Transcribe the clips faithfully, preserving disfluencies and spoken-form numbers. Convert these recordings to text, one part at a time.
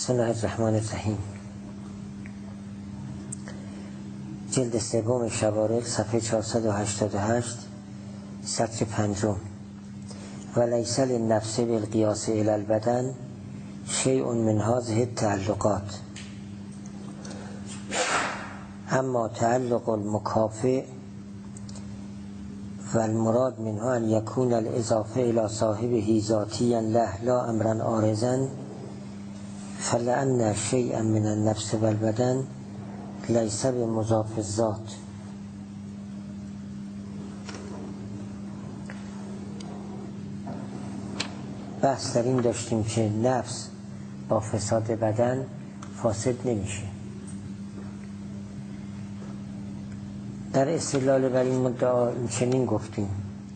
بسم الله الرحمن الرحیم. جلد سوم شوارق صفحه چهارصد و هشتاد و هشت سطر پنجم. و لیس للنفس بالقیاس الی البدن شیء من هذه التعلقات، اما تعلق المکافئ و المراد منها ان یکون الاضافه الى صاحبه ذاتیا له لا امرا عارضا، فلأن شیئا من النفس و البدن لیس بمضاف الذات. بحث در این داشتیم که نفس با فساد بدن فاسد نمیشه. در استدلال بر این مدعا این چنین گفتیم: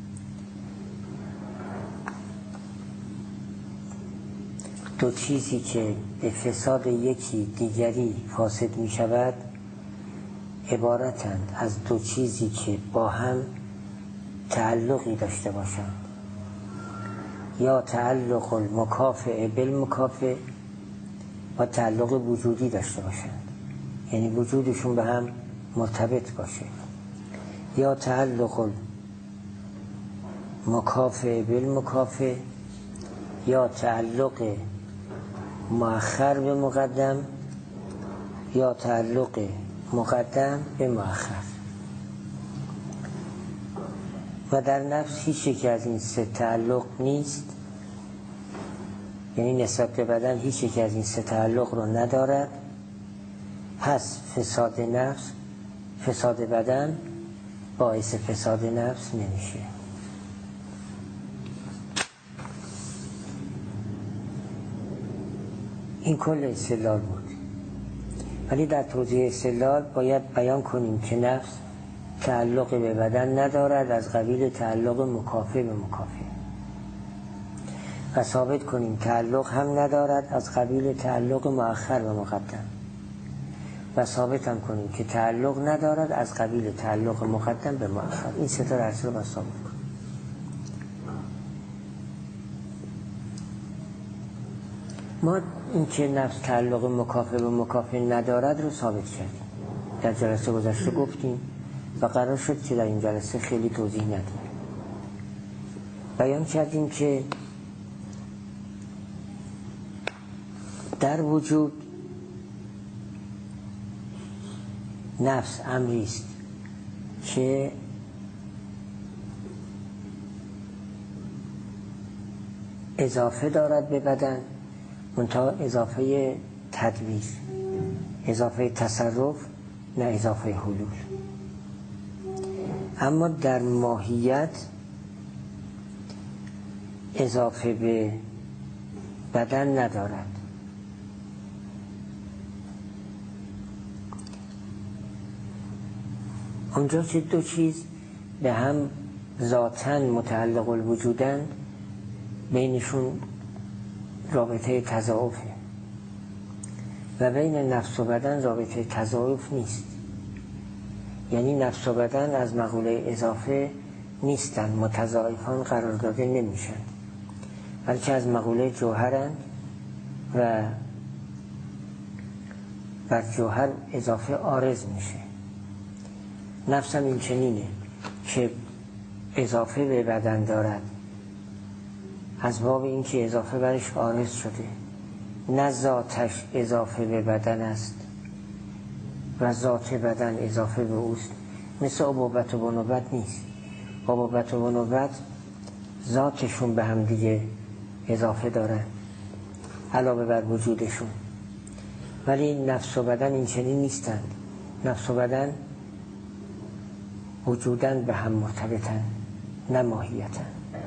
دو چیزی که به فساد یکی دیگری فاسد می شود عبارتند از دو چیزی که با هم تعلقی داشته باشند، یا تعلق المکافئ بالمکافئ و تعلق وجودی داشته باشند، یعنی وجودشون به هم مرتبط باشه، یا تعلق المکافئ بالمکافئ یا تعلق مؤخر به مقدم یا تعلق مقدم به مؤخر. و در نفس هیچ یک از این سه تعلق نیست، یعنی نسبت به بدن هیچ یک از این سه تعلق رو ندارد. پس فساد نفس فساد بدن باعث فساد نفس نمیشه. این کل استدلال بود، ولی در توضیح استدلال باید بیان کنیم که نفس تعلق به بدن ندارد از قبیل تعلق مکافئ به مکافئ، و ثابت کنیم تعلق هم ندارد از قبیل تعلق مؤخر به مقدم، و ثابت هم کنیم که تعلق ندارد از قبیل تعلق مقدم به مؤخر. این سه تا اصل رو باید ثابت کنیم. ما این که نفس تعلق مکافئ به مکافئ ندارد رو ثابت کردیم، در جلسه گذشته گفتیم و قرار شد که در این جلسه خیلی توضیح ندیم. بیان کردیم که در وجود نفس امری است که اضافه دارد به بدن، منتها اضافه تدبیر، اضافه تصرف، نه اضافه حلول. اما در ماهیت اضافه به بدن ندارد. اونجا که دو چیز به هم ذاتاً متعلق الوجودند، بینشون رابطه تضاعفه، و بین نفس و بدن رابطه تضاعف نیست. یعنی نفس و بدن از مقوله اضافه نیستن، متضاعفان قرار داده نمیشن، بلکه از مقوله جوهرن و بر جوهر اضافه عارض میشه. نفس هم این چنینه که اضافه به بدن دارد از باب این که اضافه برش عارض شده، نه ذاتش اضافه به بدن است و ذات بدن اضافه به اوست. مثل ابوبت و بنوبت نیست. ابوبت و بنوبت ذاتشون به هم دیگه اضافه دارن علاوه بر وجودشون، ولی نفس و بدن این چنین نیستند. نفس و بدن وجودن به هم مرتبطن، نه ماهیتن.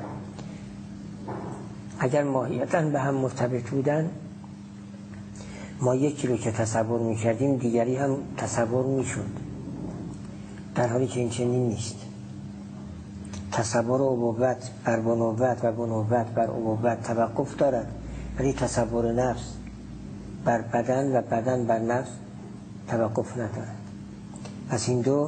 اگر ماهیتن به هم مرتبط بودن، ما یکی رو که تصور میکردیم دیگری هم تصور میشد، در حالی که این چنین نیست. تصور ابوبت بر بنوبت و بنوبت بر ابوبت توقف دارد، ولی تصور نفس بر بدن و بدن بر نفس توقف ندارد. پس این دو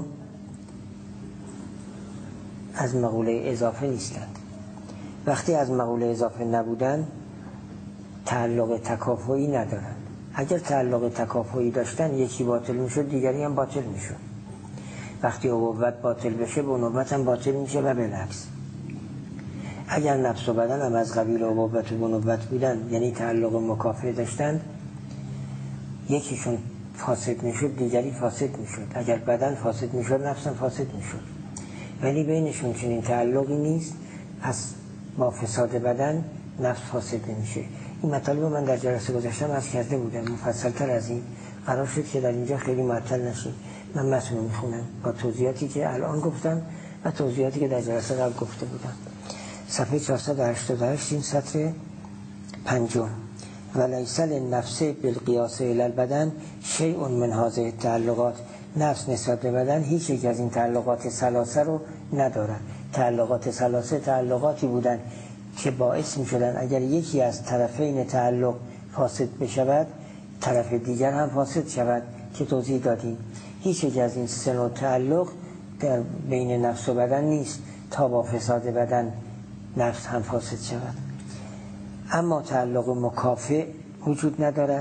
از مقوله اضافه نیستند. وقتی از مقوله اضافه نبودن تعلق تکافؤی ندارند، اگر تعلق تکافؤی داشتن یکی باطل میشد دیگری هم باطل میشد. وقتی ابوت باطل بشه بنوبت هم باطل میشه و بالعکس. اگر نفس و بدن هم از قبیل ابوت و بنوبت بودن، یعنی تعلق مکافئ داشتند، یکیشون فاسد میشد دیگری فاسد میشد. اگر بدن فاسد میشد نفس هم فاسد میشد. ولی بینشون چنین تعلقی نیست، پس با فساد بدن نفس فاسد نمیشه. این مطالب من در جلسه گذاشتم از کرده بودم، مفصل‌تر از این قرار شد که در اینجا خیلی معطل نشیم. من متن میخونم با توضیحاتی که الان گفتم و توضیحاتی که در جلسه قبل گفته بودم. صفحه چهارصد و هشتاد و هشت این سطر پنجم. ولیس للنفس بالقیاس الی البدن شیء من هذه التعلقات. نفس نسبت به بدن هیچ یک از این تعلقات ثلاثه رو ندارد. تعلقات ثلاثه تعلقاتی بودن که باعث می شدن اگر یکی از طرفین تعلق فاسد بشود طرف دیگر هم فاسد شود که توضیح دادیم. هیچ یک از این سه نوع تعلق در بین نفس و بدن نیست تا با فساد بدن نفس هم فاسد شود. اما تعلق مکافئ وجود ندارد.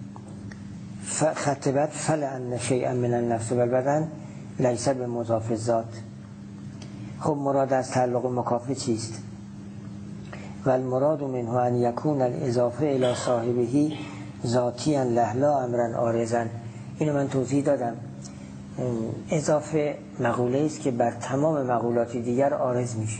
خط بعد فلأن شیئا من النفس والبدن لیس بمضاف الذات. خب مراد از تعلق مکافئ چیست؟ و المراد منه ان یکون الاضافه الی صاحبه ذاتیا له لا امرا عارضا. اینو من توضیح دادم. اضافه مقوله است که بر تمام مقولات دیگر عارض میشه،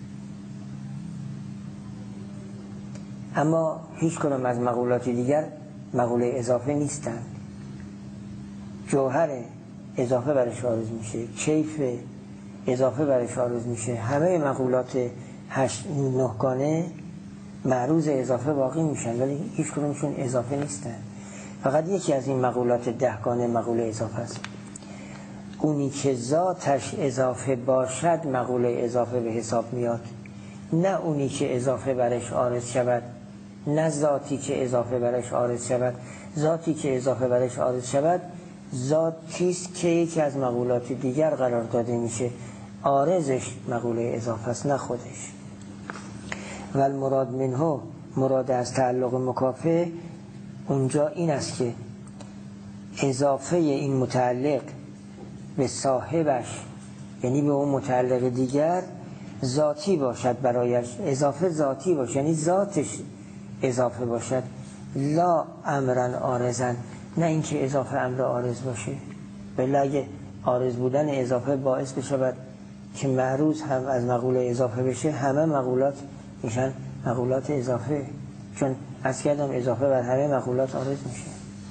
اما هیچ کدام از مقولات دیگر مقوله اضافه نیستند. جوهر اضافه برش عارض میشه، کیف اضافه برش عارض میشه. همه مقولات هشت نهگانه معروض اضافه واقع میشن ولی هیچ کدومشون اضافه نیستن. فقط یکی از این مقولات دهگانه مقوله اضافه است. اونی که ذاتش اضافه باشد مقوله اضافه به حساب میاد، نه اونی که اضافه برش عارض شود، نه ذاتی که اضافه برش عارض شود. ذاتی که اضافه برش عارض شود ذاتیست که یکی از مقولات دیگر قرار داده میشه، عارضش مقوله اضافه است نه خودش. و المراد منه، مراد از تعلق مکافئ اونجا این است که اضافه این متعلق به صاحبش، یعنی به اون متعلق دیگر، ذاتی باشد برایش. اضافه ذاتی باشد یعنی ذاتش اضافه باشد، لا امرن عارضن، نه اینکه اضافه امر عارض باشه. بله اگه عارض بودن اضافه باعث بشود که معروض هم از مقوله اضافه بشه، همه مقولات میشن مقولات اضافه، چون از کردم اضافه بر همه مقولات عارض میشه.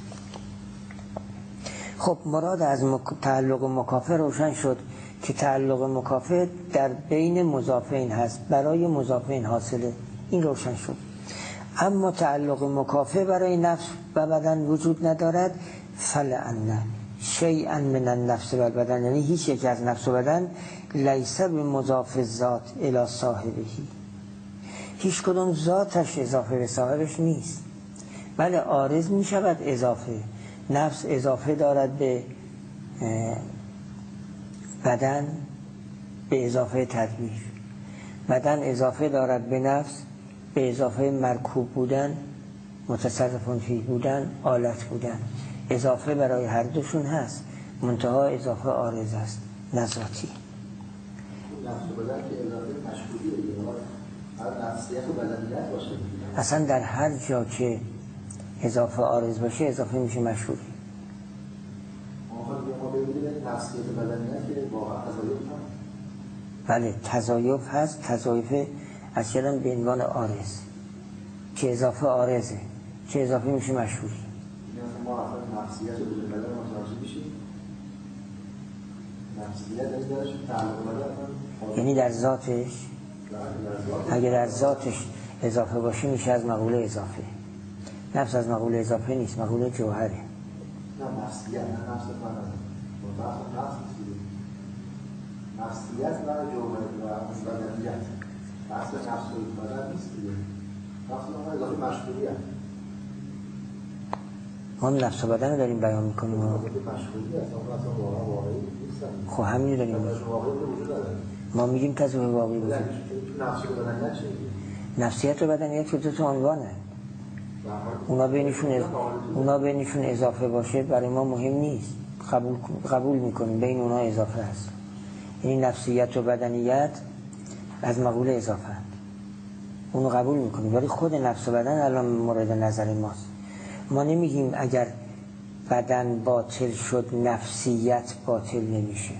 خب مراد از مک... تعلق مکافئ روشن شد که تعلق مکافئ در بین مضافین هست، برای مضافین حاصله، این روشن شد. اما تعلق مکافئ برای نفس و بدن وجود ندارد. فلأن شیئا من النفس و بدن، یعنی هیچ یک از نفس و بدن لیس بمضاف الذات الی صاحبه، هیچ کدوم ذاتش اضافه به صاحبش نیست. بله عارض می شود اضافه. نفس اضافه دارد به بدن به اضافه تدبیر، بدن اضافه دارد به نفس به اضافه مرکوب بودن، متصرف فی بودن، آلت بودن. اضافه برای هر دوشون هست، منتها اضافه عارض است نه ذاتی. نفس و بدن که اضافه مشهوریه، هر نفسیت و بدنیت باشه. اصلا در هر جا که اضافه عارض باشه اضافه میشه مشهوری. ما ببینیم نفسیت و بدنیت که واقعا تضایف هست. بله تضایف هست. تضایف از کردن به عنوان عارض که اضافه عارضه که اضافه میشه مشهوری. ما اصلا نفسیت و بدن متوجه میشیم. نفسیت از درش تعلق بدن، یعنی در ذاتش، اگر در ذاتش اضافه باشه میشه از مقوله اضافه. نفس از مقوله اضافه نیست، مقوله جوهره. نه نفسیت، نه نفس بدن. نفس نفسیت و جوهر و بدنیت. نفس نفس و بدن نیست دیگه. نفس ما اضافه مشهوریه. ما نفس و بدن رو داریم بیان میکنیم. خب همین داریم میکنیم. ما میگیم تضایف واقعی بوده. نفس و بدنیت چی؟ نفسیت و بدنیت که دو تا عنوانه. اونا بینشون از... اونا بینشون اضافه باشه برای ما مهم نیست، قبول قبول میکنیم بین اونا اضافه هست. این نفسیت و بدنیت از مقوله اضافه هست، اونو قبول میکنیم، ولی خود نفس و بدن الان مورد نظر ماست. ما نمیگیم اگر بدن باطل شد نفسیت باطل نمیشه،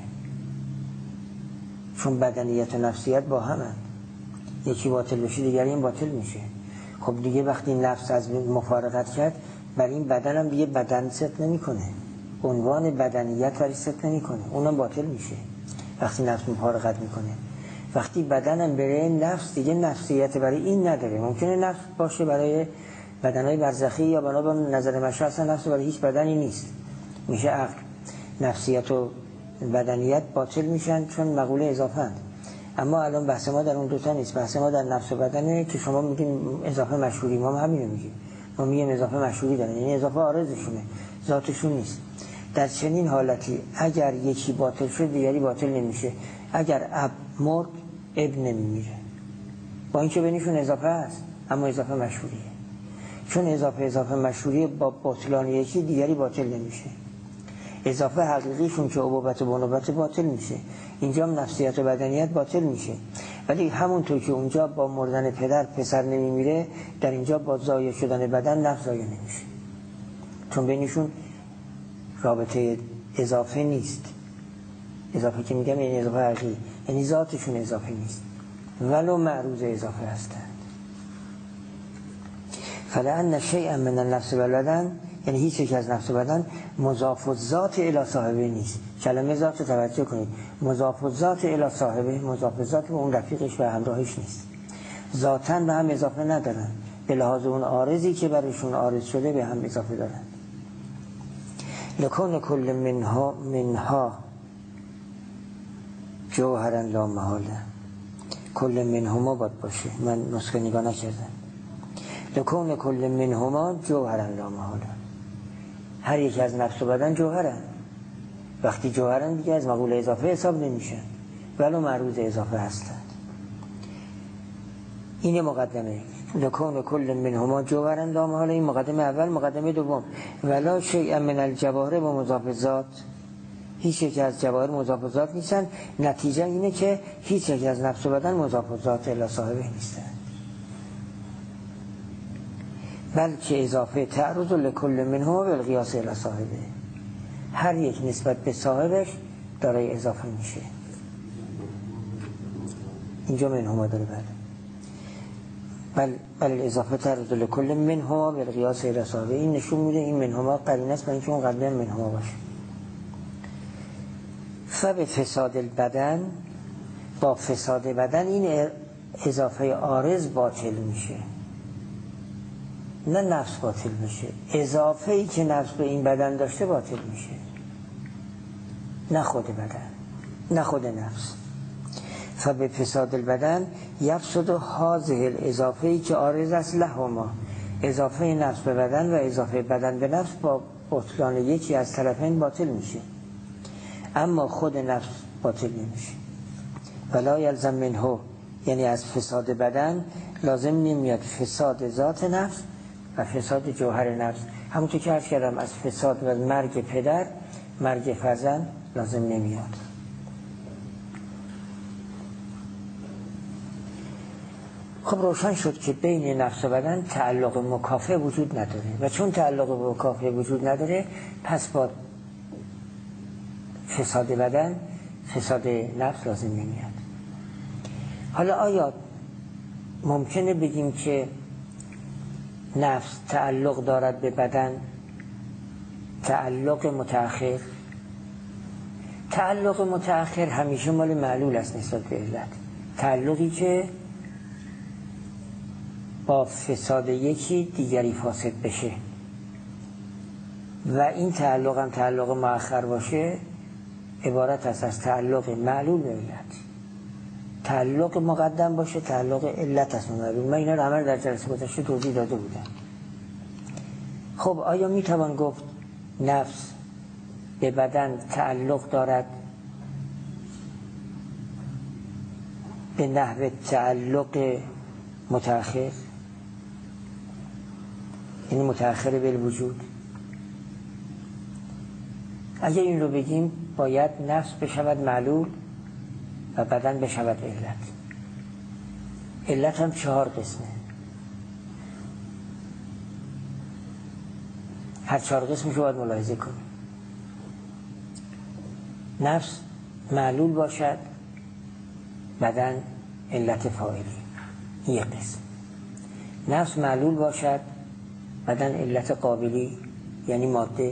چون بدنیت و نفسیت با هم هست. یکی باطل بشه دیگری این باطل میشه. خب دیگه وقتی نفس از مفارقت کرد برای این بدن هم دیگه بدن ست نمیکنه، عنوان بدنیت برای ست نمیکنه، اونم باطل میشه وقتی نفس مفارقت میکنه. وقتی بدنم بره نفس دیگه نفسیت برای این نداره. ممکنه نفس باشه برای بدنهای برزخی یا بنا به نظر مشاهد اصلا نفس برای هیچ بدنی نیست، میشه عقل. نفسیت و بدنیت باطل میشن چون مقوله اضافه هست. اما الان بحث ما در اون دوتا نیست، بحث ما در نفس و بدنه که شما میگین اضافه مشهوری، ما هم همینو میگیم، ما میگیم اضافه مشهوری دارن، یعنی اضافه عارضشونه، ذاتشون نیست. در چنین حالتی اگر یکی باطل شد دیگری باطل نمیشه. اگر اب مرد ابن نمیمیره، با اینکه بینشون اضافه هست اما اضافه مشهوریه، چون اضافه اضافه مشهوریه با باطلان یکی دیگری باطل نمیشه. اضافه حقیقیشون که ابوبت و بنوبت باطل میشه، اینجا هم نفسیت و بدنیت باطل میشه. ولی همونطور که اونجا با مردن پدر پسر نمیمیره، در اینجا با ضایع شدن بدن نفس ضایع نمیشه، چون بینشون رابطه اضافه نیست. اضافه که میگم یعنی اضافه حقیقی، یعنی ذاتشون اضافه نیست ولو معروض اضافه هستند. فلأن شیئا من النفس والبدن، یعنی هیچ یک از نفس و بدن مضاف الذات الی صاحبه نیست. کلمه ذات رو توجه کنید، مضاف الذات الی صاحبه، مضاف الذات به اون رفیقش و همراهش نیست. ذاتاً به هم اضافه ندارن، به لحاظ اون عارضی که برایشون عارض شده به هم اضافه دارن. لکن کل منها منها جوهرا لا محاله، کل منهما باید باشه، من نسخه نگاه نکردم. لکن کل منهما جوهرا لا محاله، هر یک از نفس و بدن جوهرن. وقتی جوهرن دیگه از مقوله اضافه حساب نمیشن ولو معروض اضافه هستند. این مقدمه لکن کل منهما جوهرا لا محاله، این مقدمه اول. مقدمه دوم ولا شیء من الجواهر و مضاف ذات، هیچ یک از جواهر مضاف ذات نیستن. نتیجه اینه که هیچ یک از نفس و بدن مضاف ذات الی صاحبه نیستن، بلکه اضافه تعرض لکل منهما بالقیاس الی صاحبه، هر یک نسبت به صاحبش داره اضافه میشه. اینجا منهما داره بله، بل بل اضافه تعرض لکل منهما بالقیاس الی صاحبه. این نشون میده این منهما قرینه است برای اینکه اون قبلا منهما باشه. فب فساد البدن، با فساد بدن این اضافه عارض باطل میشه، نه نفس باطل میشه. اضافه ای که نفس به این بدن داشته باطل میشه، نه خود بدن، نه خود نفس. فب فساد البدن یفسد هذه الاضافه ای که عارض است لهما، اضافه نفس به بدن و اضافه بدن به نفس با بطلان یکی از طرفین باطل میشه، اما خود نفس باطل نمیشه. ولا یلزم منه، یعنی از فساد بدن لازم نمیاد فساد ذات نفس و فساد جوهر نفس. همونطور که عرض کردم از فساد و مرگ پدر مرگ فرزند لازم نمیاد. خب روشن شد که بین نفس و بدن تعلق مکافئ وجود نداره و چون تعلق مکافئ وجود نداره پس با فساد بدن فساد نفس لازم نمیاد. حالا آیا ممکنه بگیم که نفس تعلق دارد به بدن، تعلق متأخر؟ تعلق متأخر همیشه مال معلول است نسبت به علت، تعلقی که با فساد یکی دیگری فاسد بشه و این تعلق هم تعلق مؤخر باشه عبارت است از تعلق معلول به علت. تعلق مقدم باشه تعلق علت است معلول. من اینا رو همه در جلسه گذشته توضیح داده بودم. خب آیا میتوان گفت نفس به بدن تعلق دارد به نحو تعلق متأخر؟ یعنی متأخر بالوجود. اگر این رو بگیم باید نفس بشود معلول و بدن بشود علت. علت هم چهار قسمه، هر چهار قسمش رو باید ملاحظه کنیم. نفس معلول باشد، بدن علت فاعلی، یک قسم. نفس معلول باشد، بدن علت قابلی یعنی ماده،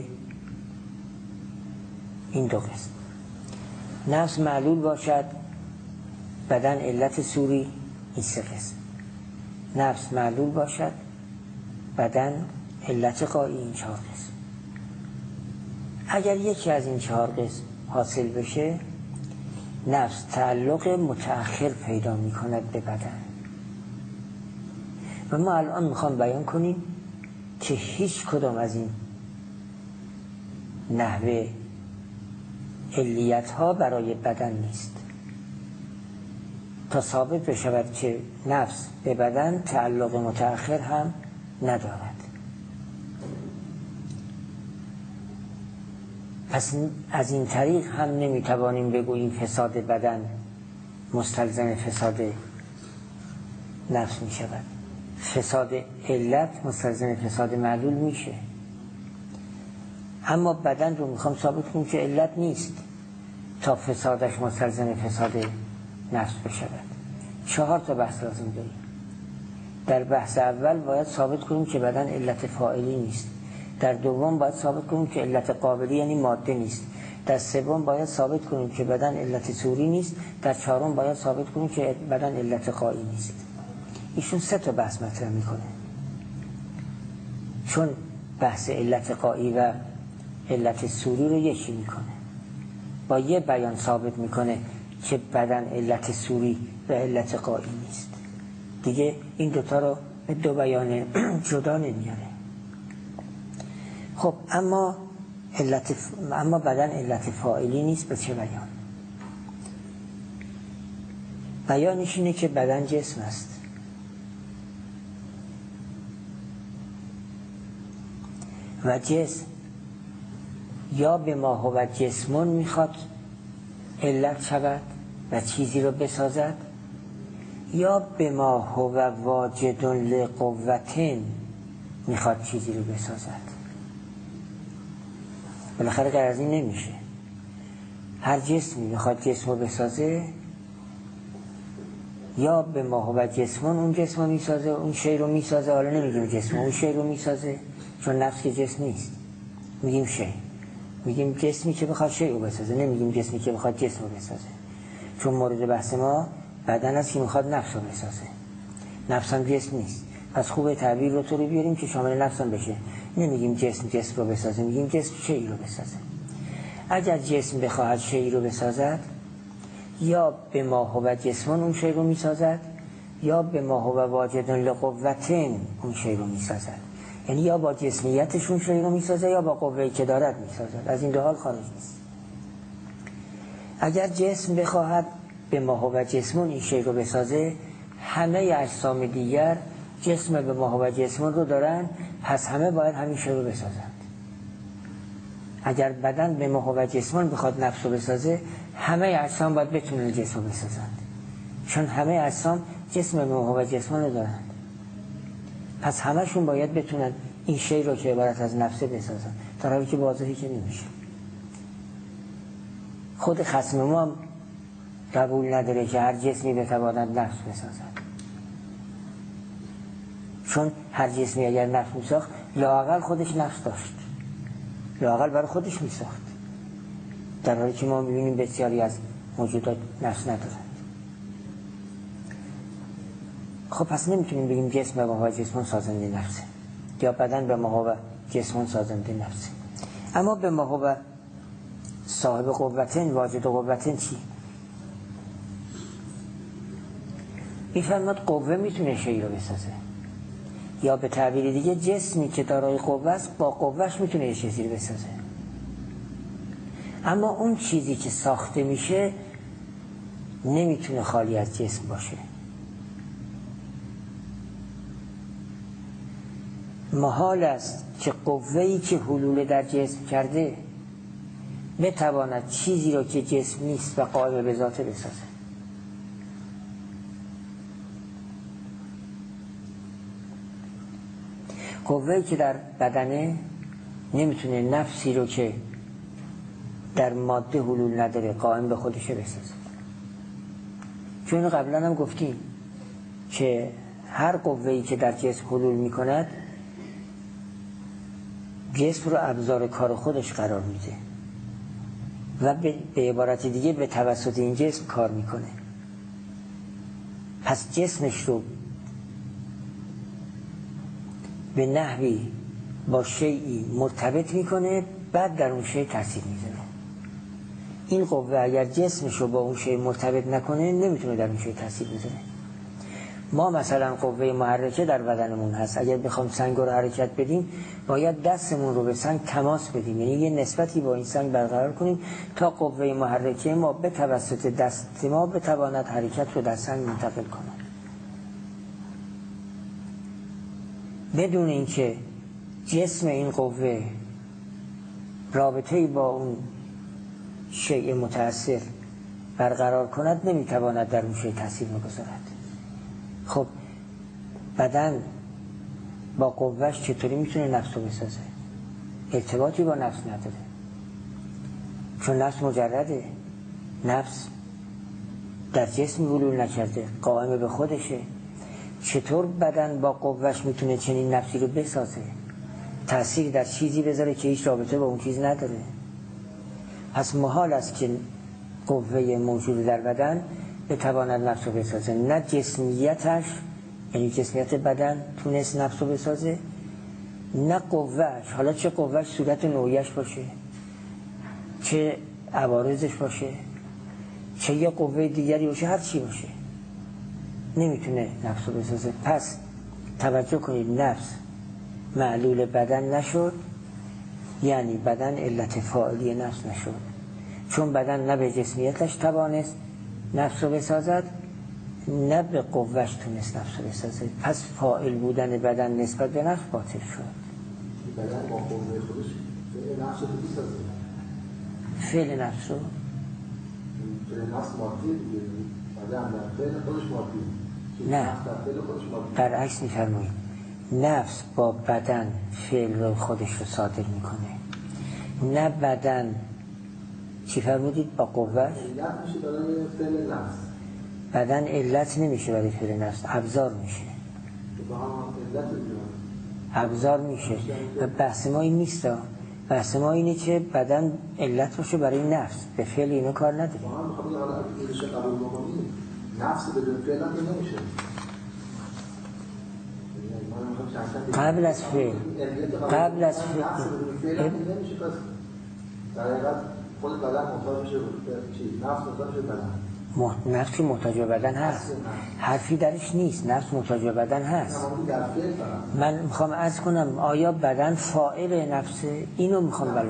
این دو قسم. نفس معلول باشد، بدن علت صوری، این سه قسم. نفس معلول باشد، بدن علت قایی، این چهار قسم. اگر یکی از این چهار قسم حاصل بشه، نفس تعلق متأخر پیدا می کند به بدن. و ما الان میخوام بیان کنیم که هیچ کدام از این نحوه علیت ها برای بدن نیست، تا ثابت بشود که نفس به بدن تعلق متأخر هم ندارد. پس از این طریق هم نمیتوانیم بگوییم فساد بدن مستلزم فساد نفس می شود. فساد علت مستلزم فساد معلول میشه، اما بدن رو میخوام ثابت کنیم که علت نیست تا فسادش مستلزم فساد نفس بشود. چهار تا بحث لازم داریم. در بحث اول باید ثابت کنیم که بدن علت فاعلی نیست. در دوم باید ثابت کنیم که علت قابلی یعنی ماده نیست. در سوم باید ثابت کنیم که بدن علت صوری نیست. در چهارم باید ثابت کنیم که بدن علت قایی نیست. ایشون سه تا بحث مطرح میکنه، چون بحث علت قایی و علت صوری رو یکی میکنه. با یه بیان ثابت میکنه که بدن علت صوری و علت قایی نیست. دیگه این دوتا رو به دو بیان جدا نمیاره. خب اما علت ف... اما بدن علت فاعلی نیست. به چه بیان؟ بیانش اینه که بدن جسم است. و جسم یا به ما هو جسمون میخواد علت شود و چیزی رو بسازد، یا به ما هو واجد لقوتن میخواد چیزی رو بسازد. بالاخره غیر از این نمیشه. هر جسمی میخواد جسم رو بسازه، یا به ما هو جسمون اون جسم رو میسازه، اون شی رو میسازه. حالا نمیگیم جسم، اون شی رو میسازه، چون نفس که جسم نیست، میگیم شی. میگیم جسمی که بخواد شی رو بسازه، نمیگیم جسمی که بخواد جسم رو بسازه، چون مورد بحث ما بدن است که میخواد نفس رو بسازه. نفس هم جسم نیست. پس خوبه تعبیر رو طوری بیاریم که شامل نفس هم بشه. نمیگیم جسم جسم رو بسازه، میگیم جسم شی رو بسازه. اگر جسم بخواهد شی رو بسازد، یا به ما هو جسمون اون شی رو میسازد، یا به ما هو واجد لقوتن اون شی رو میسازد. یعنی یا با جسمیتشون شی رو میسازه، یا با قوه‌ای که دارد میسازد. از این دو حال خارج نیست. اگر جسم بخواهد به ما هو جسمون این شی رو بسازه، همه اجسام دیگر جسم به ما هو جسمون رو دارن، پس همه باید همین شی رو بسازند. اگر بدن به ما هو جسمون بخواد نفس رو بسازه، همه اجسام باید بتونن جسم رو بسازند، چون همه اجسام جسم به ما هو جسمون رو دارن. پس همشون باید بتونن این شی رو که عبارت از نفسه بسازن، در حالی که واضحی که نمیشه. خود خصم ما هم قبول نداره که هر جسمی بتواند نفس بسازد، چون هر جسمی اگر نفس میساخت لااقل خودش نفس داشت، لااقل برای خودش میساخت، در حالی که ما میبینیم بسیاری از موجودات نفس ندارند. خب پس نمیتونیم بگیم جسم به ما هو جسمون سازنده نفسه، یا بدن به ما هو جسمون سازنده نفسه. اما به ما هو صاحب قوتن واجد قوتن چی؟ میفرماد قوه میتونه شی رو بسازه، یا به تعبیر دیگه جسمی که دارای قوه است با قوهش میتونه یه چیزی رو بسازه. اما اون چیزی که ساخته میشه نمیتونه خالی از جسم باشه. محال است که قوه‌ای که حلول در جسم کرده بتواند چیزی را که جسم نیست و قائم به ذاته بسازد. قوه‌ای که در بدنه نمیتونه نفسی رو که در ماده حلول نداره قائم به خودشه بسازه. چون قبلا هم گفتیم که هر قوه‌ای که در جسم حلول میکند جسم رو ابزار کار خودش قرار میده و به عبارت دیگه به توسط این جسم کار میکنه. پس جسمش رو به نحوی با شیئی مرتبط میکنه، بعد در اون شیء تاثیر میذاره. این قوه اگر جسمش رو با اون شیء مرتبط نکنه نمیتونه در اون شیء تاثیر بذاره. ما مثلا قوه محرکه در بدنمون هست، اگر بخوام سنگ رو حرکت بدیم باید دستمون رو به سنگ تماس بدیم، یعنی یه نسبتی با این سنگ برقرار کنیم تا قوه محرکه ما به توسط دست ما بتواند حرکت رو در سنگ منتقل کنه. بدون اینکه جسم این قوه رابطه‌ای با اون شیء متأثر برقرار کند نمیتواند در اون شیء تاثیر بگذارد. خب بدن با قوهش چطوری میتونه نفس رو بسازه؟ ارتباطی با نفس نداره، چون نفس مجرده، نفس در جسم حلول نکرده، قائم به خودشه. چطور بدن با قوهش میتونه چنین نفسی رو بسازه، تأثیر در چیزی بذاره که هیچ رابطه با اون چیز نداره؟ پس محال است که قوه موجود در بدن بتواند نفس رو بسازه. نه جسمیتش، یعنی جسمیت بدن تونست نفس رو بسازه، نه قوهش، حالا چه قوهش صورت نوعیش باشه، چه عوارضش باشه، چه یه قوه دیگری باشه، هر چی باشه نمیتونه نفس رو بسازه. پس توجه کنید، نفس معلول بدن نشد، یعنی بدن علت فاعلی نفس نشد، چون بدن نه به جسمیتش توانست نفس رو بسازد نه به قوهش تونست نفس رو بسازه. پس فاعل بودن بدن نسبت به نفس باطل شد. بدن با قوه خودش فعل نفس رو بسازه. فعل نفس رو فعل نفس مادی دیگه، بدن در فعل خودش مادی. نه، برعکس می‌فرمایید، نفس با بدن فعل رو خودش رو صادر میکنه، نه بدن. چی فرمودید؟ با قوه علت میشه برای فعل نفس. بدن علت نمیشه برای فعل نفس، ابزار میشه. ابزار میشه. و بحث ما این نیست، بحث ما اینه که بدن علت باشه برای نفس، به فعل اینو کار نداره. نفس بدون فعل نمیشه. قبل از فعل قبل از فعل نمیشه. پس در حقیقت خود بدن محتاج میشه چی؟ نفس محتاج میشه بدن. نفس که محتاج به بدن هست، حرفی درش نیست، نفس محتاج به بدن هست. من میخوام عرض کنم آیا بدن فاعل نفسه؟ اینو میخوام بلوم.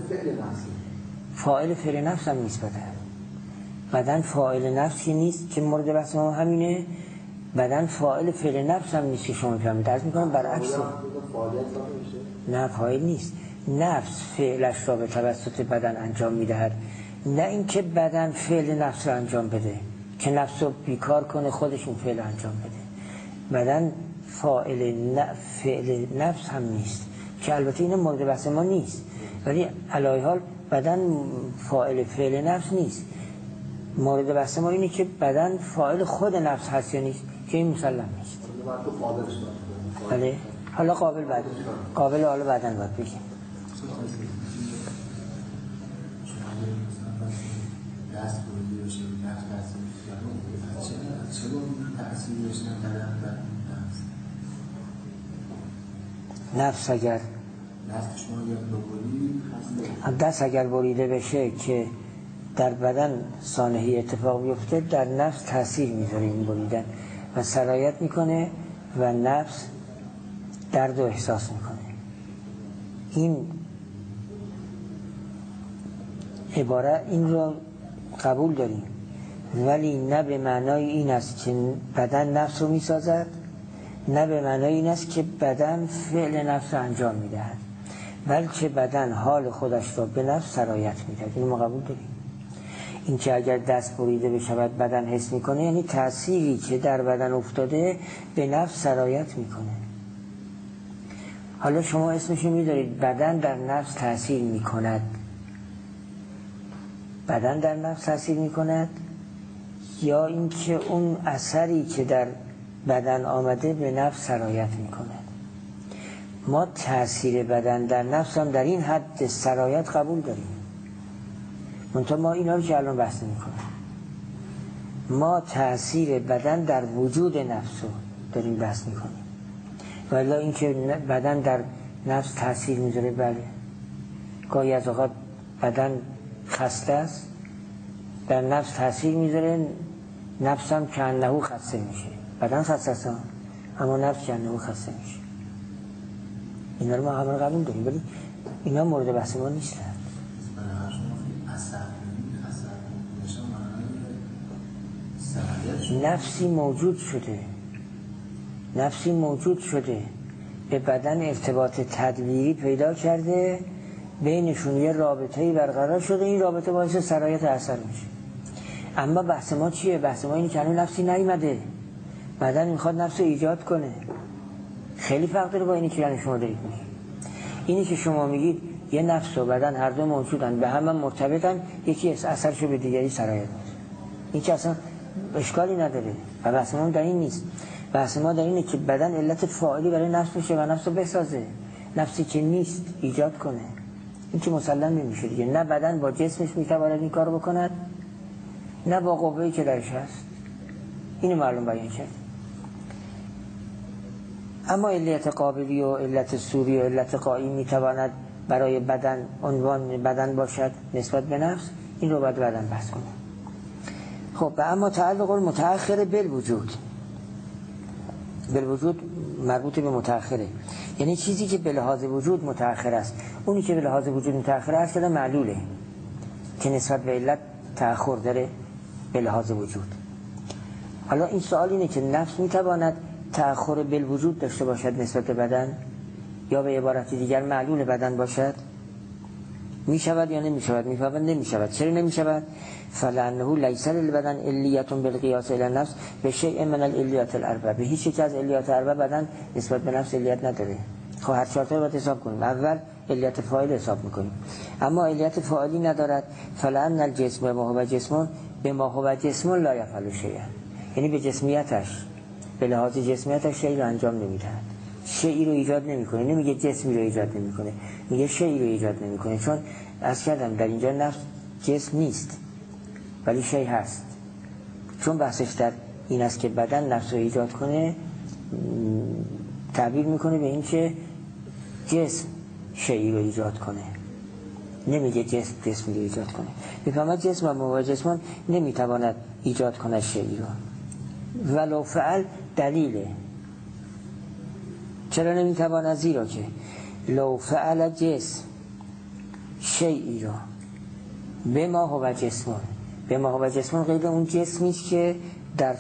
فاعل فعل نفس هم نیست بدن. بدن فاعل نفسی نیست که مورد بحث ما همینه. بدن فاعل فعل نفس هم نیست که شما میفهمید. عرض میکنم برعکسه. نه، فاعل نیست. نفس فعلش را به توسط بدن انجام میدهد، نه اینکه بدن فعل نفس را انجام بده که نفس رو بیکار کنه خودش اون فعل انجام بده. بدن فاعل فعل نفس هم نیست که البته این مورد بحث ما نیست، ولی علی حال بدن فاعل فعل نفس نیست. مورد بحث ما اینه که بدن فاعل خود نفس هست یا نیست، که این مسلم نیست. بله، حالا قابل بعد قابل حالا بعدن باید بگیم. دست بودی باشه نفس تاثیر چرا تاثیر داشتن بدن بر نفس؟ نفس اگر دست شما یا ببری، دست اگر بریده بشه که در بدن سانحه‌ای اتفاق بیفته، در نفس تاثیر میذاره این بریدن و سرایت میکنه و نفس درد رو احساس میکنه. این عبارت این رو قبول داریم، ولی نه به معنای این است که بدن نفس رو میسازد، نه به معنای این است که بدن فعل نفس انجام میدهد، بلکه بدن حال خودش را به نفس سرایت میدهد. اینو ما قبول داریم. این که اگر دست بریده بشود بدن حس میکنه، یعنی تأثیری که در بدن افتاده به نفس سرایت میکنه. حالا شما اسمشو میدارید بدن در نفس تأثیر میکند. بدن در نفس تأثیر میکند یا اینکه اون اثری که در بدن آمده به نفس سرایت میکند. ما تأثیر بدن در نفس هم در این حد سرایت قبول داریم، منتها ما اینا رو که الان بحث میکنیم. ما تأثیر بدن در وجود نفس رو داریم بحث میکنیم. ولی اینکه بدن در نفس تأثیر میذاره، بله. گاهی از اوقات بدن خسته است، در نفس تأثیر میذاره، نفس هم کانه خسته میشه. بدن خسته است اما نفس کانه خسته میشه. اینا رو ما همه قبول داریم، ولی اینا مورد بحث ما نیستن. نفسی موجود شده، نفسی موجود شده به بدن ارتباط تدبیری پیدا کرده، بینشون یه رابطه‌ای برقرار شده، این رابطه باعث سرایت اثر میشه. اما بحث ما چیه؟ بحث ما اینه که هنوز نفسی نیامده، بدن میخواد نفس رو ایجاد کنه. خیلی فرق داره با اینی که یعنی شما دارید میگید. اینی که شما میگید یه نفس و بدن هر دو موجودن، به هم مرتبطن، یکی اثرشو به دیگری سرایت میده. این که اصلا اشکالی نداره و بحث ما در این نیست. بحث ما در اینه که بدن علت فاعلی برای نفس میشه و نفس رو بسازه، نفسی که نیست ایجاد کنه. این که مسلم نمیشه دیگه. نه بدن با جسمش میتواند این کارو بکند، نه با قوه‌ای که درش هست. اینو معلوم بیان کرد. اما علت قابلی و علت صوری و علت قایی میتواند برای بدن عنوان بدن باشد نسبت به نفس، این رو باید بدن بحث کنه. خب اما تعلق المتأخر بالوجود، بالوجود مربوط به متأخره، یعنی چیزی که به لحاظ وجود متأخر است. اونی که به لحاظ وجود متأخر است شده معلوله که نسبت به علت تأخر داره به لحاظ وجود. حالا این سوال اینه که نفس میتواند تأخر بالوجود داشته باشد نسبت به بدن، یا به عبارت دیگر معلول بدن باشد؟ میشود یا نمیشود؟ میشود نمیشود. چرا نمیشود؟ فلانه لیس للبدن علیت بالقیاس الی النفس بشیء من العلیات الاربع. به هیچ یک از علیات اربع بدن نسبت به نفس علیت نداره. خب هر چهار تا رو باید حساب کنیم. اول علیت فاعل حساب میکنیم، اما علیت فاعلی ندارد. فلان الجسم ما هو جسم به ما هو جسم لا یفعل شیئا، یعنی به جسمیتش، به لحاظ جسمیتش شیئی رو انجام نمیدهد، شیئی رو ایجاد نمیکنه. نمیگه جسمی رو ایجاد نمیکنه، میگه شیئی رو ایجاد نمیکنه. چون از کردم در اینجا نفس جسم نیست ولی شیء هست. چون بحثش در این است که بدن نفس رو ایجاد کنه، تعبیر میکنه به این که جسم شیئی رو ایجاد کنه، نمیگه جسم جسمی رو ایجاد کنه. میفهمد جسم و مواد جسمان نمیتواند ایجاد کنه شیئی رو. ولو فعل دلیله. چرا نمیتواند؟ زیرا که لو فعل جسم شیئی رو به ما هو جسمان، به ما هو جسمان غیر اون جسمیست که در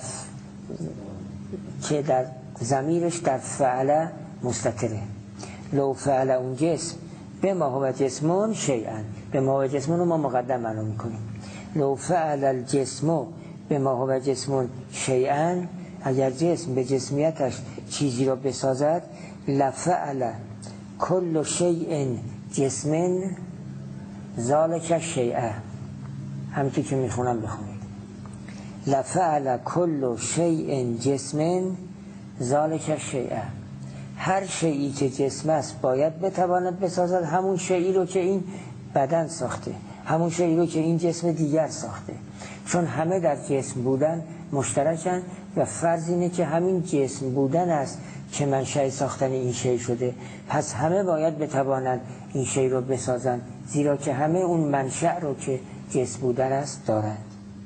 که در ضمیرش در فعل مستتره. لو فعل اون جسم به ما هو جسمان شیئا، به ما هو جسمان رو ما مقدم معلوم میکنیم. لو فعل الجسم به ما هو جسمان شیئا، اگر جسم به جسمیتش چیزی را بسازد، لفعل کل شیء جسم ذالک شیئا. همینطور که میخونم بخونید. لفعل کل شیء جسم ذالک شیئا. هر شیئی که جسم است باید بتواند بسازد همون شیئی رو که این بدن ساخته، همون شیئی رو که این جسم دیگر ساخته. چون همه در جسم بودن مشترکن و فرض اینه که همین جسم بودن است که منشأ ساختن این شیء شده. پس همه باید بتوانند این شیء رو بسازند، زیرا که همه اون منشأ رو که جسم بودن است دارند.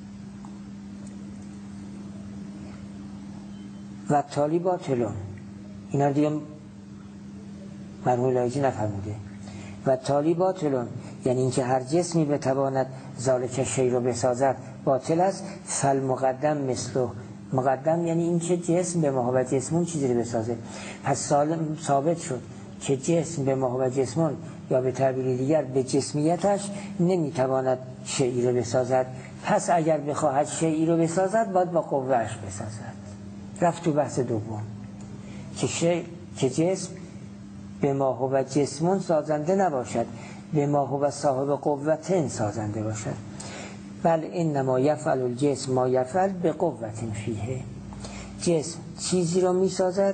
و تالی باطلون، اینا دیگه مرحوم لایجی نفرموده. و تالی باطلون یعنی اینکه هر جسمی بتواند ذالک شیء رو بسازد باطل است. فالمقدم مثل مقدم یعنی این که جسم به ما و جسمون چیزی رو بسازه. پس سالم ثابت شد که جسم به ما و جسمون یا به تعبیر دیگر به جسمیتش نمیتواند شیئی رو بسازد. پس اگر بخواهد شیئی رو بسازد باید با قوهش بسازد. رفت تو بحث دوم که شی که جسم به ما و جسمون سازنده نباشد، به ما و صاحب قوتن سازنده باشد. بل انما یفعل الجسم ما یفعل به قوت فیه. جسم چیزی رو میسازد،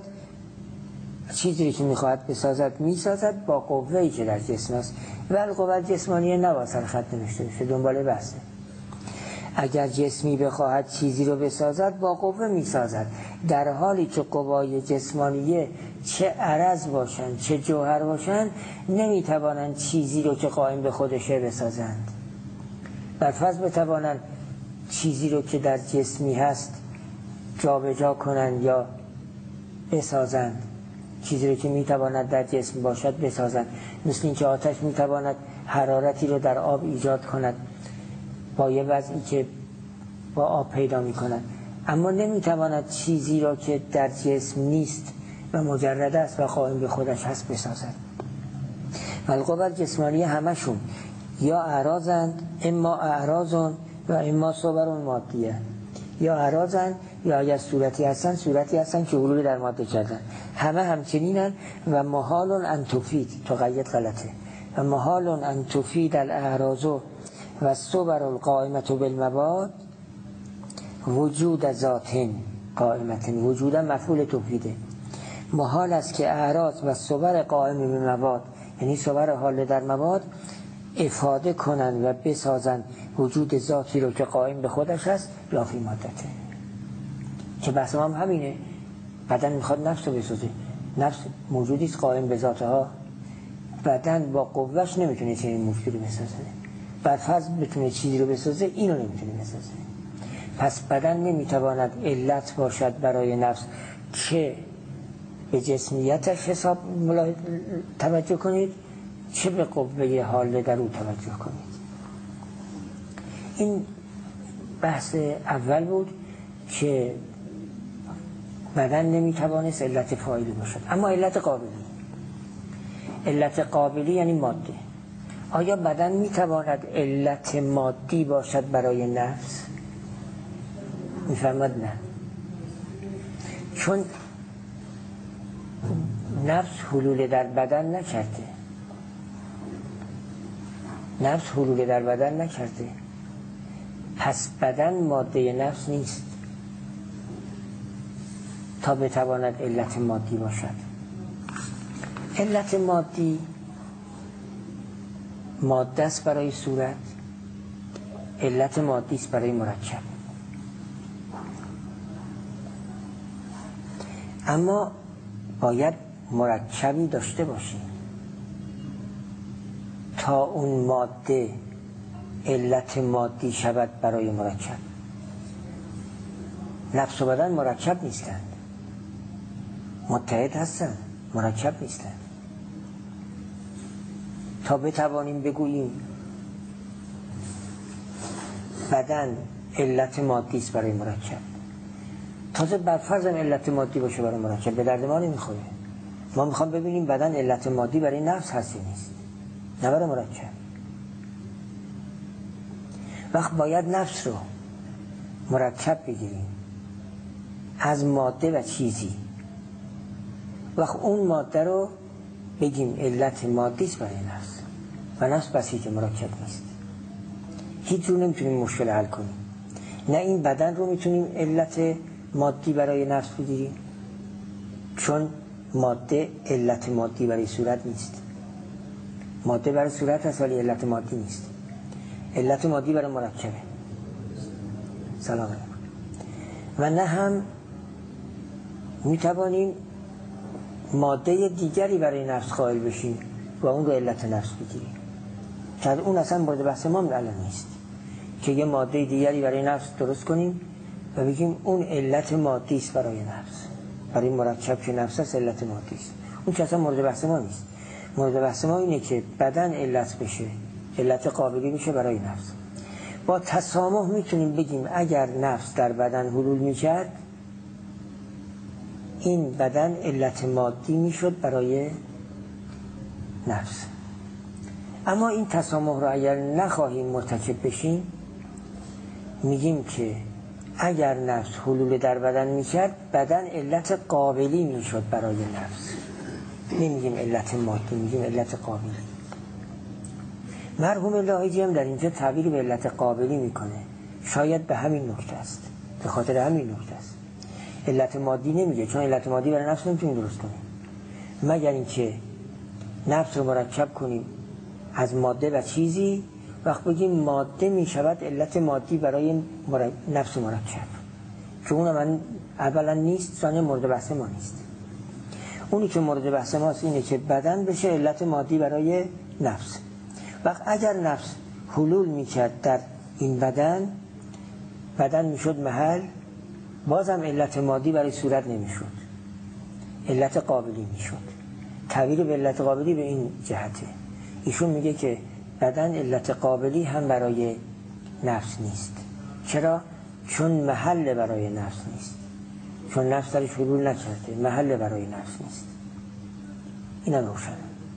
چیزی که میخواهد بسازد میسازد با قوهی که در جسم است. ول قوت جسمانی نباید سر خط نوشته بشه، دنباله بحثه. اگر جسمی بخواهد چیزی رو بسازد با قوه میسازد، در حالی که قوای جسمانیه چه عرض باشند چه جوهر باشند نمیتوانند چیزی رو که قائم به خودشه بسازند. برفرض بتوانند چیزی رو که در جسمی هست جا به جا کنند یا بسازند، چیزی رو که میتواند در جسم باشد بسازند. مثل اینکه آتش میتواند حرارتی رو در آب ایجاد کند با یه وضعی که با آب پیدا میکند، اما نمیتواند چیزی را که در جسم نیست و مجرد است و قائم به خودش هست بسازد. والقوت جسمانی همشون یا اعراضند، اما اعراضون و اما صورون مادیه، یا اعراضند یا اگر صورتی هستن صورتی هستن که حلول در ماده کردن. همه همچنینن و محالون ان تفید، تو قید غلطه، و محالون ان تفید الاعراضو و صور القائمت بالمواد وجود ذاتن قائمتن. وجود مفعول تفیده. محال است که اعراض و صور قائم به مواد یعنی صور حال در مواد افاده کنند و بسازند وجود ذاتی رو که قائم به خودش هست یا فی مادته. که بحث ما هم همینه. بدن میخواد نفس رو بسازه، نفس موجودی است قائم به ذاتها، بدن با قوهش نمیتونه چنین موجودی رو بسازه. برفرض بتونه چیزی رو بسازه اینو نمیتونه بسازه. پس بدن نمیتواند علت باشد برای نفس که به جسمیتش حساب توجه کنید چه به قوه حال در او توجه کنید. این بحث اول بود که بدن نمیتوانست علت فاعلی باشد. اما علت قابلی، علت قابلی یعنی ماده. آیا بدن میتواند علت مادی باشد برای نفس؟ میفرماد نه، چون نفس حلول در بدن نکرده. نفس حلول در بدن نکرده، پس بدن ماده نفس نیست تا بتواند علت مادی باشد. علت مادی ماده است برای صورت، علت مادی است برای مرکب. اما باید مرکبی داشته باشیم تا اون ماده علت مادی شود برای مرکب. نفس و بدن مرکب نیستند، متحد هستند، مرکب نیستند. تا بتوانیم بگوییم بدن علت مادی است برای مرکب، تازه برفرض علت مادی باشه برای مرکب به درد ما نمیخوره. ما میخوام ببینیم بدن علت مادی برای نفس هست یا نیست، نه برای مرکب. وقت باید نفس رو مرکب بگیریم از ماده و چیزی، وقت اون ماده رو بگیم علت مادی است برای نفس و نفس بسیط مرکب نیست. هیچ جور نمیتونیم مشکل حل کنیم. نه این بدن رو میتونیم علت مادی برای نفس بگیریم چون ماده علت مادی برای صورت نیست. ماده برای صورت هست ولی علت مادی نیست. علت مادی برای مرکبه. سلام علیکم. و نه هم میتوانیم ماده دیگری برای نفس قائل بشیم و اون رو علت نفس بگیریم که اون اصلا مورد بحث ما الان نیست، که یه ماده دیگری برای نفس درست کنیم و بگیم اون علت مادی است برای نفس. برای مرکب که نفس است علت مادی است، اون که اصلا مورد بحث ما نیست. مورد بحث ما اینه که بدن علت بشه، علت قابلی بشه برای نفس. با تسامح میتونیم بگیم اگر نفس در بدن حلول میکرد این بدن علت مادی میشد برای نفس. اما این تسامح رو اگر نخواهیم مرتکب بشیم، میگیم که اگر نفس حلول در بدن میکرد، بدن علت قابلی میشد برای نفس. نمیگیم علت مادی، میگیم علت قابلی. مرحوم لاهیجی هم در اینجا تعبیر به علت قابلی میکنه. شاید به همین نکته است، به خاطر همین نکته است. علت مادی نمیگه، چون علت مادی برای نفس نمیتونیم درست کنیم مگر اینکه نفس رو مرکب کنیم از ماده و چیزی، وقت بگیم ماده میشود علت مادی برای مرک... نفس مرکب، چون اون من اولا نیست، ثانیا مورد بحث ما نیست. اونی که مورد بحث ماست اینه که بدن بشه علت مادی برای نفس. وقت اگر نفس حلول میکرد در این بدن، بدن میشد محل، بازم علت مادی برای صورت نمیشد، علت قابلی میشد. تعبیر به علت قابلی به این جهته. ایشون میگه که بدن علت قابلی هم برای نفس نیست. چرا؟ چون محل برای نفس نیست، چون نفس درش حلول نکرده، محل برای نفس نیست. این هم روشن.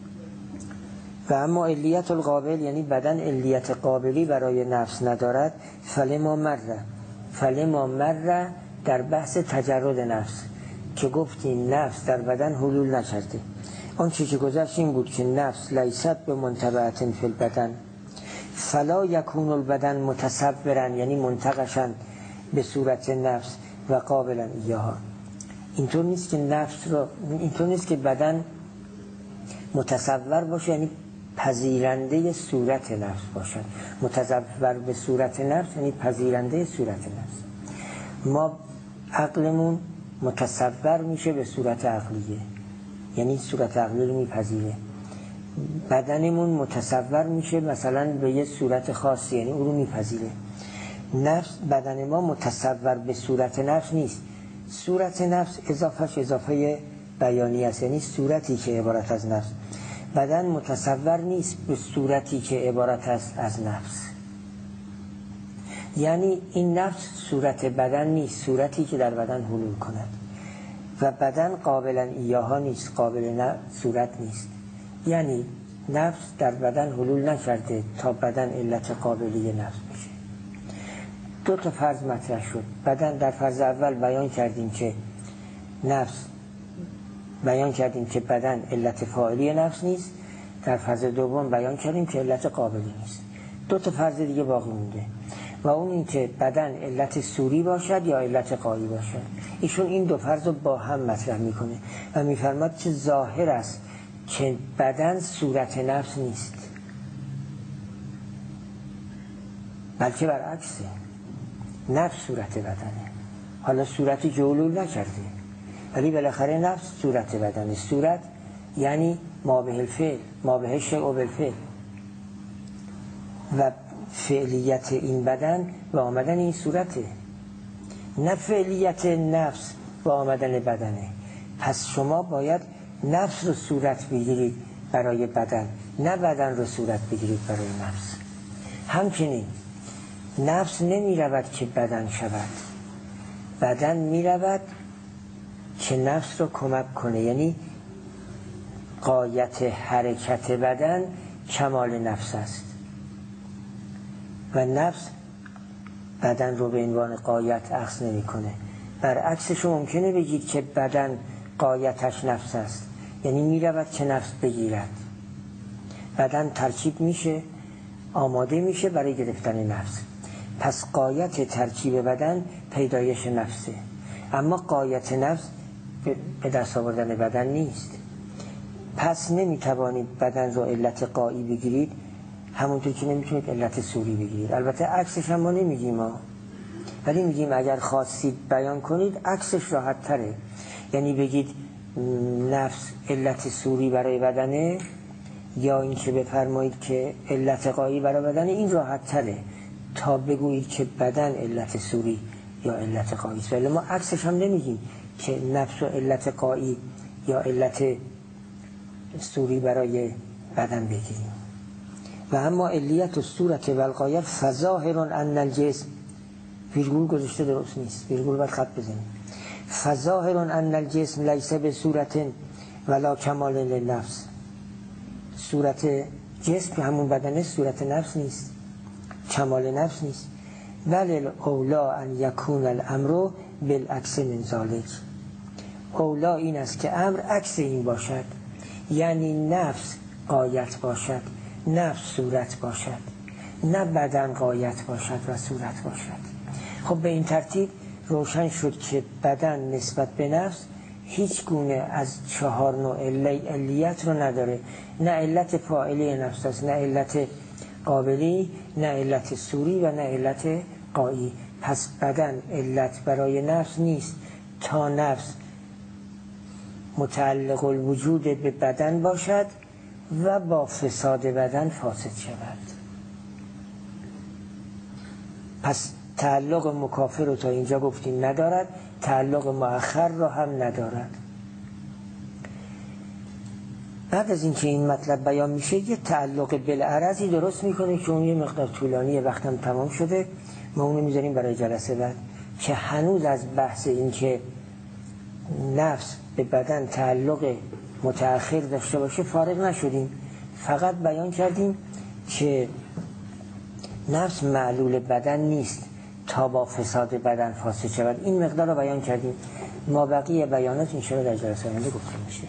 و اما علیت القابل، یعنی بدن علیت قابلی برای نفس ندارد، فلما مره فلما مره در بحث تجرد نفس که گفتیم نفس در بدن حلول نکرده. آن چیزی که گذشت این بود که نفس لیست به منتبعت فی البدن فلا یکون البدن متصورا، یعنی منتقشا به صورت نفس و قابلا ایاها. اینطور نیست که نفس رو، اینطور نیست که بدن متصور باشه یعنی پذیرنده صورت نفس باشد. متصور به صورت نفس یعنی پذیرنده صورت نفس. ما عقلمون متصور میشه به صورت عقلیه، یعنی صورت عقلی رو میپذیره. بدنمون متصور میشه مثلا به یه صورت خاصی، یعنی او رو میپذیره. نفس، بدن ما متصور به صورت نفس نیست. صورت نفس اضافهش اضافه بیانی است، یعنی صورتی که عبارت از نفس. بدن متصور نیست به صورتی که عبارت است از نفس. یعنی این نفس صورت بدن نیست، صورتی که در بدن حلول کند. و بدن قابلا ایاها نیست، قابل نه صورت نیست. یعنی نفس در بدن حلول نکرده تا بدن علت قابلی نفس بشه. دو تا فرض مطرح شد. بدن در فرض اول بیان کردیم که نفس بیان کردیم که بدن علت فاعلی نفس نیست. در فرض دوم بیان کردیم که علت قابلی نیست. دو تا فرض دیگه باقی مونده و اون این که بدن علت صوری باشد یا علت قایی باشد. ایشون این دو فرض رو با هم مطرح میکنه و میفرماد که ظاهر است که بدن صورت نفس نیست، بلکه برعکسه، نفس صورت بدنه. حالا صورتی که حلول نکرده ولی بالاخره نفس صورت بدنه. صورت یعنی ما به الفعل، ما به شیء بالفعل، و فعلیت این بدن و آمدن این صورته، نه فعلیت نفس و آمدن بدنه. پس شما باید نفس رو صورت بگیرید برای بدن، نه بدن رو صورت بگیرید برای نفس. همچنین نفس نمی رود که بدن شود، بدن می رود که نفس رو کمک کنه. یعنی غایت حرکت بدن کمال نفس است و نفس بدن رو به عنوان غایت اخذ نمی کنه. برعکسش ممکنه بگید که بدن غایتش نفس است، یعنی می رود که نفس بگیرد. بدن ترکیب میشه، آماده میشه برای گرفتن نفس. پس غایت ترکیب بدن پیدایش نفسه، اما غایت نفس به دست آوردن بدن نیست. پس نمیتوانید بدن رو علت قایی بگیرید همونطور که نمیتونید علت صوری بگیرید. البته عکسش هم ما نمیگیم ما، ولی میگیم اگر خواستید بیان کنید عکسش راحت تره. یعنی بگید نفس علت صوری برای بدنه، یا اینکه بفرمایید که علت قایی برای بدنه. این راحت تره تا بگویید که بدن علت صوری یا علت قایی است. ولی ما عکسش هم نمیگیم که نفس و علت قایی یا علت صوری برای بدن بگیریم. و اما علیت و صورت و الغایه فظاهر ان الجسم، ویرگول گذاشته درست نیست، ویرگول باید خط بزنیم. فظاهر ان الجسم لیس به صورت ولا کمال للنفس. صورت جسم که همون بدنه صورت نفس نیست، کمال نفس نیست. ولی اولا ان یکون الامر بالعکس من ذلک. اولا این است که امر عکس این باشد، یعنی نفس غایت باشد، نفس صورت باشد، نه بدن غایت باشد و صورت باشد. خب به این ترتیب روشن شد که بدن نسبت به نفس هیچ گونه از چهار نوع علیت رو نداره. نه علت فاعلی نفس است، نه علت قابلی، نه علت صوری و نه علت قایی. پس بدن علت برای نفس نیست تا نفس متعلق الوجود به بدن باشد و با فساد بدن فاسد شود. پس تعلق مکافر رو تا اینجا گفتیم ندارد، تعلق مؤخر رو هم ندارد. بعد از اینکه این مطلب بیان میشه یه تعلق بالعرضی درست میکنه که اون یه مقدار طولانیه، وقتم تمام شده، ما اونو میذاریم برای جلسه بعد، که هنوز از بحث این که نفس به بدن تعلق متأخر داشته باشه فارغ نشدیم. فقط بیان کردیم که نفس معلول بدن نیست تا با فساد بدن فاسد شود. این مقدار رو بیان کردیم. ما بقیه بیانات انشاءالله در جلسه آینده گفتیم میشه.